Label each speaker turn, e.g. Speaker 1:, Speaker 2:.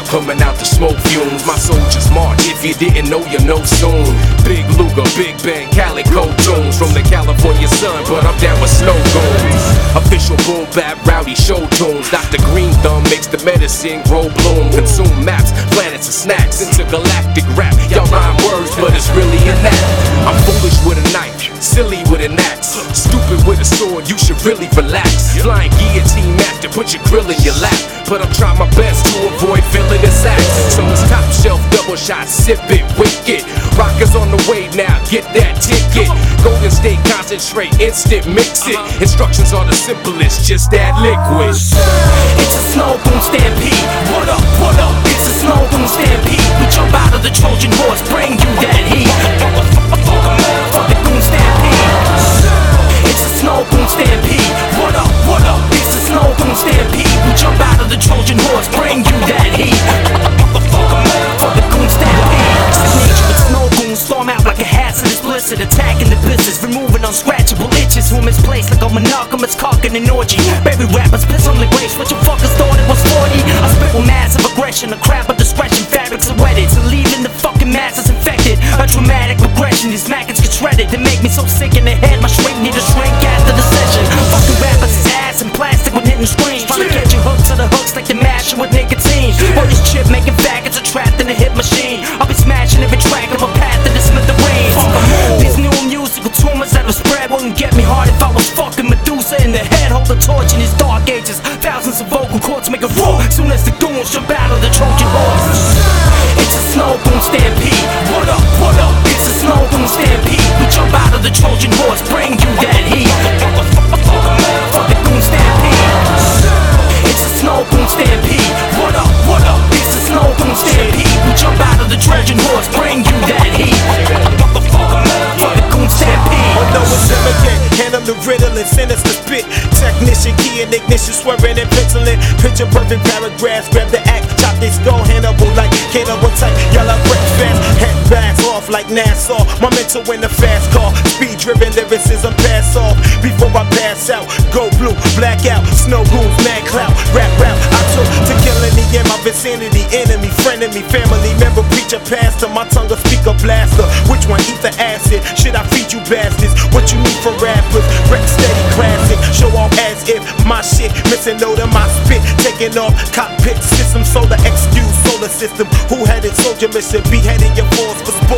Speaker 1: coming out the smoke fumes. My soldiers march, if you didn't know, you know soon. Big Luger, Big Ben, Calico tunes from the California sun, but I'm down with snow goons. Official boom bap, rowdy show tunes. Dr. Green Thumb makes the medicine grow bloom. Consume maps, planets and snacks, intergalactic rap. Y'all rhyme words, but it's really a nap. I'm foolish with a knife, silly with an axe, stupid with a sword, you should really relax. Flying guillotine master, put your grill in your lap, but I'm trying my best to avoid filling the sacks. So it's top shelf, double shot, sip it, wicked. Rockers on the way now, get that ticket. Golden State concentrate, instant mix it. Instructions are the simplest, just add liquid.
Speaker 2: It's a snow boom stampede. What up, what up? It's a snow boom stampede. We jump out of the Trojan horse, bring you that heat. Fuck the boom stampede. It's a snow boom stampede. What up, what up? It's a snow boom stampede. We jump out of the Trojan horse, bring you that heat. Fuck the boom stampede. Nature with snow booms, storm out like a hazardous blizzard, attacking the business, removing unscratchable itches. Who misplaced like a monogamous cock in an orgy. Baby rappers piss on the grace, what you fuckers thought it was 40. I spit with massive aggression, a crap of discretion, fabrics are wetted, so leaving the fucking masses infected. A dramatic progression, these maggots get shredded. They make me so sick in the head, my shrink need a shrink after the session. Fucking rappers is ass and plastic with hidden screens, trying to get you hooked to the hooks like they're mashing with nicotine. Or this chip making faggots are trapped in a hit machine. I'll be smashing every track of a path to the smithereens. These new musical tumors that have spread wouldn't get me hard if I was fucking Medusa in the head. Hold a torch in these dark ages. Thousands of vocal cords make a roar soon as the goons jump out of the Trojan horse. It's a snow boom stampede. What up, what up? It's a snow boom stampede. We jump out of the Trojan horse, bring you that heat. Fuck the boom stampede. It's a snow boom stampede. What up, what up? It's a snow boom stampede. We jump out of the Trojan horse, bring you that heat. Fuck the boom stampede.
Speaker 3: Oh no, it's him again. Handle the riddle and sinister spit. Technician, key and ignition, swearing and penciling. Picture perfect paragraphs, grab the act, chop this skull, Hannibal like cannibal type. Y'all are breakfast, head bags off like Nassau. My mental in the fast car, speed driven lyricism pass off. Before I pass out, go blue, black out, snow goons, mad clout, rap route. I took to killing me in my vicinity, enemy, frenemy, family member, preacher, pastor. My tongue will speak a blaster. Which one eat the acid? Should I feed you bastards? What you need for rappers? Rec steady classic, show off as if my shit missing note of my spit, taking off cockpit system, solar excuse solar system. Who had it? Soldier mission, beheading your force for sport.